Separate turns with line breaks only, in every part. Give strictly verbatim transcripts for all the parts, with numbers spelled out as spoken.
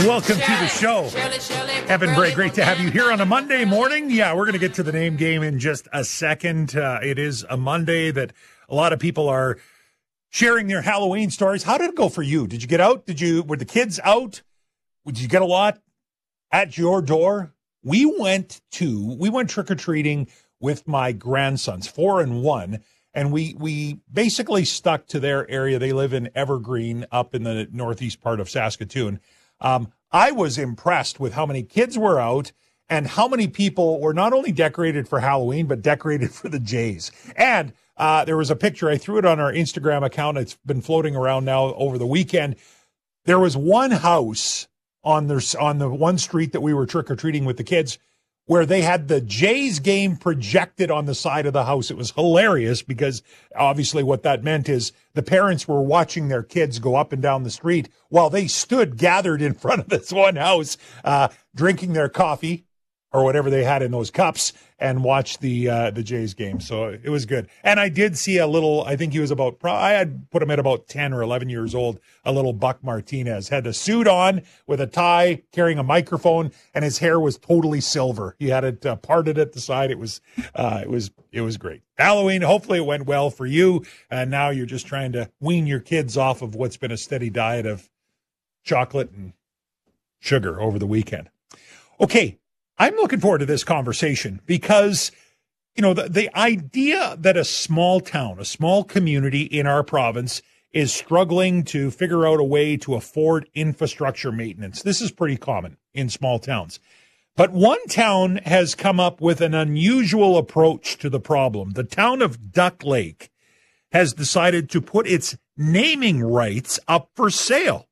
Welcome to the show. Evan Bray, great to have you here on a Monday morning. Yeah, we're going to get to the name game in just a second. Uh, it is a Monday that a lot of people are sharing their Halloween stories. How did it go for you? Did you get out? Did you, were the kids out? Did you get a lot at your door? We went to, we went trick-or-treating with my grandsons, four and one, and we, we basically stuck to their area. They live in Evergreen up in the northeast part of Saskatoon. Um, I was impressed with how many kids were out and how many people were not only decorated for Halloween, but decorated for the Jays. And uh, there was a picture. I threw it on our Instagram account. It's been floating around now over the weekend. There was one house on the, on the one street that we were trick-or-treating with the kids where they had the Jays game projected on the side of the house. It was hilarious because obviously what that meant is the parents were watching their kids go up and down the street while they stood gathered in front of this one house, uh, drinking their coffee or whatever they had in those cups and watched the uh, the Jays game. So it was good. And I did see a little, I think he was about, I had put him at about ten or eleven years old, a little Buck Martinez. Had a suit on with a tie, carrying a microphone, and his hair was totally silver. He had it uh, parted at the side. It was, uh, it was, it was great. Halloween, hopefully it went well for you. And now you're just trying to wean your kids off of what's been a steady diet of chocolate and sugar over the weekend. Okay. I'm looking forward to this conversation because, you know, the, the idea that a small town, a small community in our province is struggling to figure out a way to afford infrastructure maintenance. This is pretty common in small towns. But one town has come up with an unusual approach to the problem. The town of Duck Lake has decided to put its naming rights up for sale.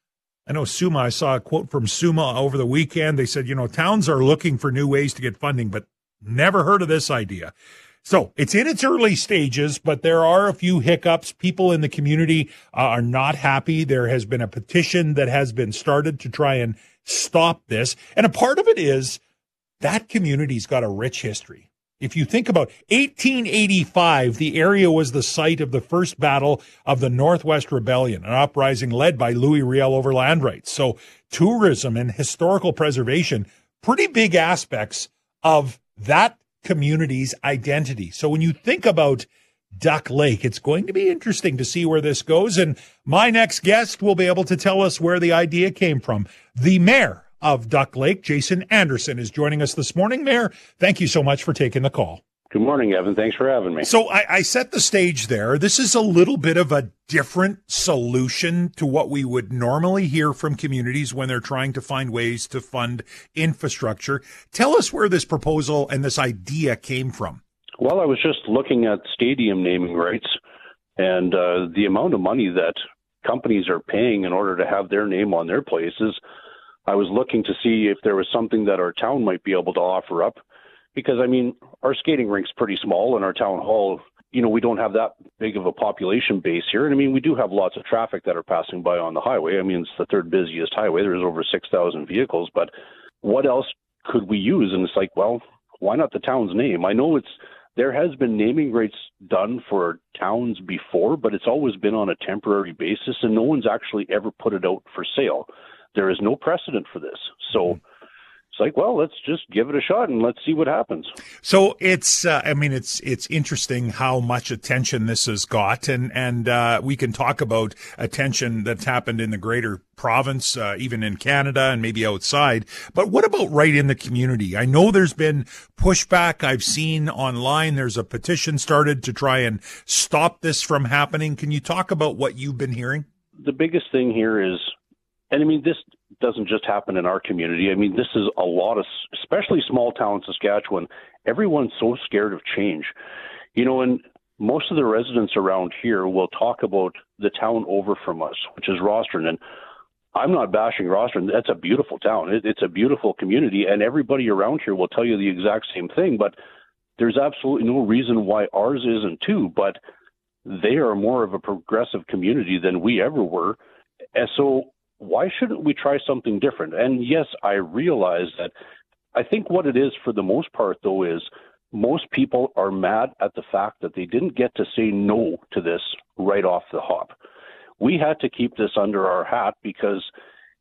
I know SUMA, I saw a quote from SUMA over the weekend. They said, you know, towns are looking for new ways to get funding, but never heard of this idea. So it's in its early stages, but there are a few hiccups. People in the community uh, are not happy. There has been a petition that has been started to try and stop this. And a part of it is that community's got a rich history. If you think about eighteen eighty-five, the area was the site of the first battle of the Northwest Rebellion, an uprising led by Louis Riel over land rights. So tourism and historical preservation, pretty big aspects of that community's identity. So when you think about Duck Lake, it's going to be interesting to see where this goes. And my next guest will be able to tell us where the idea came from. The mayor of Duck Lake, Jason Anderson, is joining us this morning. Mayor, thank you so much for taking the call.
Good morning, Evan. Thanks for having me.
So I, I set the stage there. This is a little bit of a different solution to what we would normally hear from communities when they're trying to find ways to fund infrastructure. Tell us where this proposal and this idea came from.
Well, I was just looking at stadium naming rights and uh, the amount of money that companies are paying in order to have their name on their places. I was looking to see if there was something that our town might be able to offer up because, I mean, our skating rink's pretty small and our town hall, you know, we don't have that big of a population base here. And, I mean, we do have lots of traffic that are passing by on the highway. I mean, it's the third busiest highway. There's over six thousand vehicles. But what else could we use? And it's like, well, why not the town's name? I know it's there has been naming rights done for towns before, but it's always been on a temporary basis, and no one's actually ever put it out for sale. There is no precedent for this. So it's like, well, let's just give it a shot and let's see what happens.
So it's, uh, I mean, it's it's interesting how much attention this has got. And, and uh, we can talk about attention that's happened in the greater province, uh, even in Canada and maybe outside. But what about right in the community? I know there's been pushback. I've seen online there's a petition started to try and stop this from happening. Can you talk about what you've been hearing?
The biggest thing here is, and I mean, this doesn't just happen in our community. I mean, this is a lot of, especially small town Saskatchewan, everyone's so scared of change. You know, and most of the residents around here will talk about the town over from us, which is Rostron. And I'm not bashing Rostron. That's a beautiful town. It, it's a beautiful community. And everybody around here will tell you the exact same thing. But there's absolutely no reason why ours isn't too. But they are more of a progressive community than we ever were. And so why shouldn't we try something different? And yes, I realize that. I think what it is for the most part, though, is most people are mad at the fact that they didn't get to say no to this right off the hop. We had to keep this under our hat because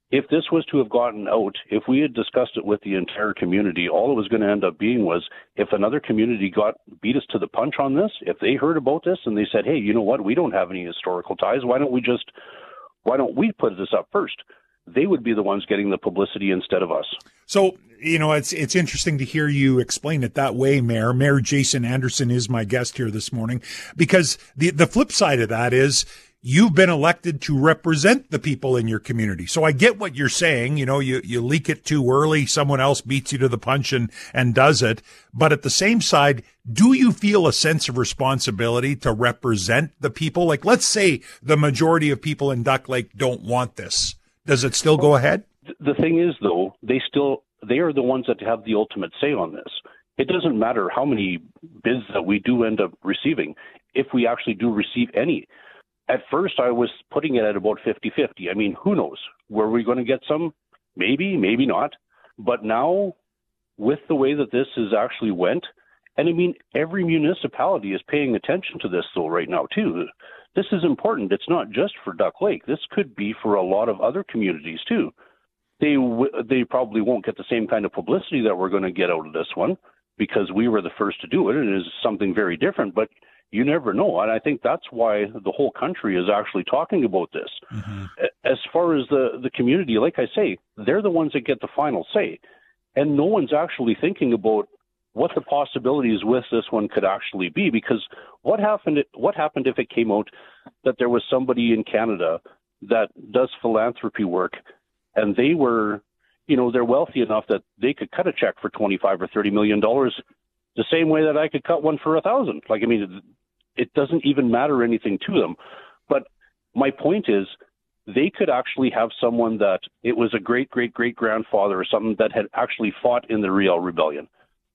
if this was to have gotten out, if we had discussed it with the entire community, all it was going to end up being was if another community got beat us to the punch on this, if they heard about this and they said, hey, you know what, we don't have any historical ties, why don't we just, why don't we put this up first? They would be the ones getting the publicity instead of us.
So, you know, it's it's interesting to hear you explain it that way, Mayor. Mayor Jason Anderson is my guest here this morning, because the the flip side of that is you've been elected to represent the people in your community. So I get what you're saying. You know, you, you leak it too early, someone else beats you to the punch and, and does it. But at the same side, do you feel a sense of responsibility to represent the people? Like, let's say the majority of people in Duck Lake don't want this. Does it still go ahead?
The thing is, though, they still, they are the ones that have the ultimate say on this. It doesn't matter how many bids that we do end up receiving, if we actually do receive any. At first, I was putting it at about fifty-fifty. I mean, who knows? Were we going to get some? Maybe, maybe not. But now, with the way that this has actually went, and I mean, every municipality is paying attention to this, though, right now, too. This is important. It's not just for Duck Lake. This could be for a lot of other communities, too. They w- they probably won't get the same kind of publicity that we're going to get out of this one, because we were the first to do it, and it is something very different. But you never know. And I think that's why the whole country is actually talking about this. Mm-hmm. As far as the, the community, like I say, they're the ones that get the final say. And no one's actually thinking about what the possibilities with this one could actually be. Because what happened, what happened if it came out that there was somebody in Canada that does philanthropy work, and they were, you know, they're wealthy enough that they could cut a check for twenty-five or thirty million dollars the same way that I could cut one for a thousand. Like, I mean, it doesn't even matter anything to them. But my point is, they could actually have someone that it was a great, great, great grandfather or something that had actually fought in the Riel Rebellion.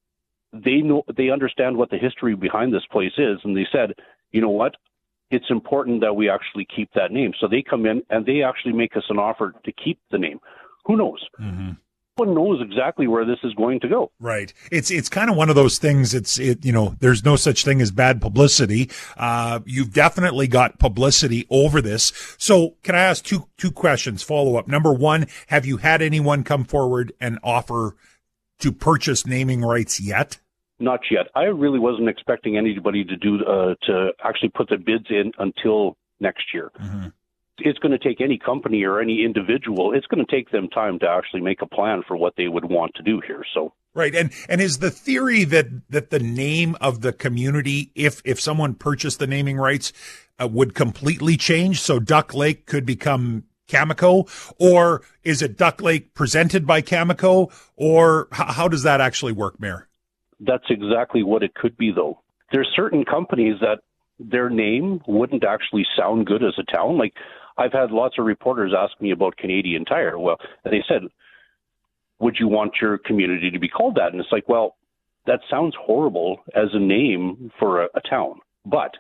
They know, they understand what the history behind this place is. And they said, you know what? It's important that we actually keep that name. So they come in and they actually make us an offer to keep the name. Who knows? Mm-hmm. One knows exactly where this is going to go.
Right. It's it's kind of one of those things. It's it you know, there's no such thing as bad publicity. Uh, you've definitely got publicity over this. So can I ask two two questions? Follow up. Number one, have you had anyone come forward and offer to purchase naming rights yet?
Not yet. I really wasn't expecting anybody to do uh, to actually put the bids in until next year. Mm-hmm. It's going to take any company or any individual, it's going to take them time to actually make a plan for what they would want to do here. So
right. And and is the theory that that the name of the community, if if someone purchased the naming rights, uh, would completely change? So Duck Lake could become Cameco, or is it Duck Lake presented by Cameco, or h- how does that actually work, Mayor?
That's exactly what it could be, though. There's certain companies that their name wouldn't actually sound good as a town. Like, I've had lots of reporters ask me about Canadian Tire. Well, and they said, would you want your community to be called that? And it's like, well, that sounds horrible as a name for a, a town. But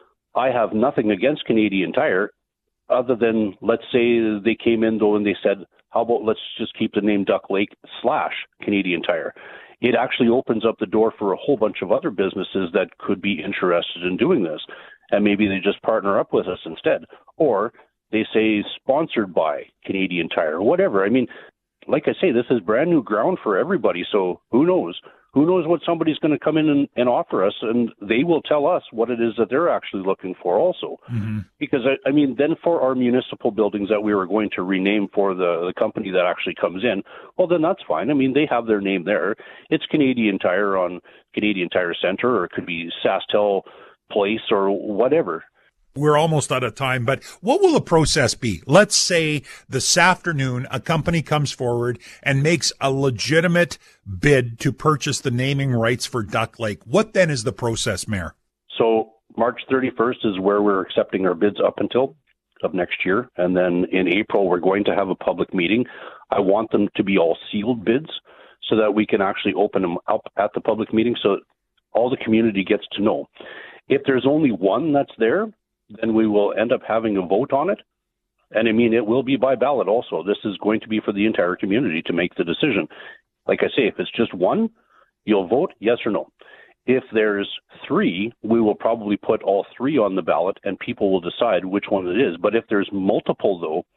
I have nothing against Canadian Tire other than, let's say they came in, though, and they said, how about let's just keep the name Duck Lake slash Canadian Tire. It actually opens up the door for a whole bunch of other businesses that could be interested in doing this. And maybe they just partner up with us instead. Or they say sponsored by Canadian Tire or whatever. I mean, like I say, this is brand new ground for everybody. So who knows? Who knows what somebody's going to come in and, and offer us, and they will tell us what it is that they're actually looking for also. Mm-hmm. Because, I, I mean, then for our municipal buildings that we were going to rename for the, the company that actually comes in, well, then that's fine. I mean, they have their name there. It's Canadian Tire on Canadian Tire Center, or it could be SaskTel Place or whatever.
We're almost out of time, but what will the process be? Let's say this afternoon a company comes forward and makes a legitimate bid to purchase the naming rights for Duck Lake. What then is the process, Mayor?
So March thirty-first is where we're accepting our bids up until of next year. And then in April, we're going to have a public meeting. I want them to be all sealed bids so that we can actually open them up at the public meeting so all the community gets to know. If there's only one that's there, then we will end up having a vote on it. And I mean, it will be by ballot also. This is going to be for the entire community to make the decision. Like I say, if it's just one, you'll vote yes or no. If there's three, we will probably put all three on the ballot and people will decide which one it is. But if there's multiple, though,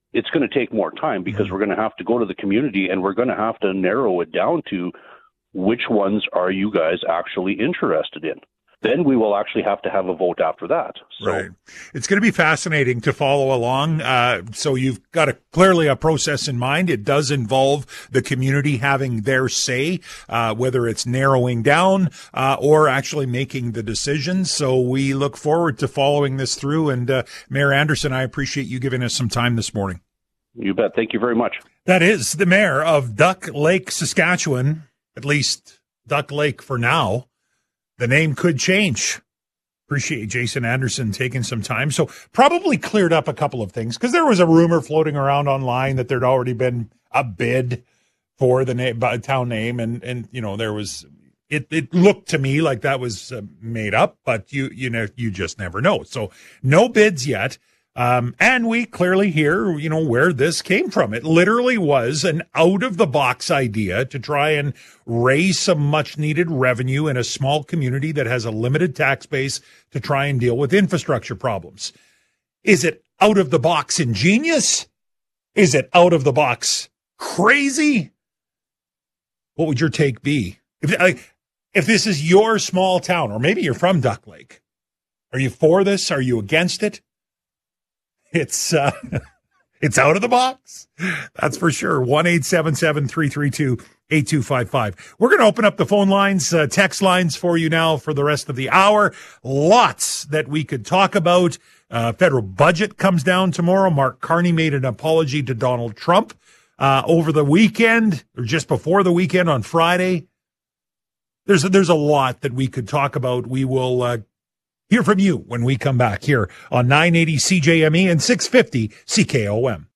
it's going to take more time because mm-hmm. we're going to have to go to the community and we're going to have to narrow it down to which ones are you guys actually interested in. Then we will actually have to have a vote after that. So.
Right. It's going to be fascinating to follow along. Uh, so you've got a, clearly a process in mind. It does involve the community having their say, uh, whether it's narrowing down uh, or actually making the decisions. So we look forward to following this through. And uh, Mayor Anderson, I appreciate you giving us some time this morning.
You bet. Thank you very much.
That is the mayor of Duck Lake, Saskatchewan, at least Duck Lake for now. The name could change. Appreciate Jason Anderson taking some time. So probably cleared up a couple of things because there was a rumor floating around online that there'd already been a bid for the name, town name. And, and, you know, there was, it, it looked to me like that was uh, made up, but you, you know, you just never know. So no bids yet. Um, and we clearly hear, you know, where this came from. It literally was an out-of-the-box idea to try and raise some much-needed revenue in a small community that has a limited tax base to try and deal with infrastructure problems. Is it out-of-the-box ingenious? Is it out-of-the-box crazy? What would your take be? If, like, if this is your small town, or maybe you're from Duck Lake, are you for this? Are you against it? It's uh, it's out of the box. That's for sure. one eight seven seven, three three two, eight two five five. We're going to open up the phone lines, uh, text lines for you now for the rest of the hour. Lots that we could talk about. Uh, federal budget comes down tomorrow. Mark Carney made an apology to Donald Trump uh, over the weekend, or just before the weekend on Friday. There's a, there's a lot that we could talk about. We will uh, hear from you when we come back here on nine eighty C J M E and six fifty C K O M.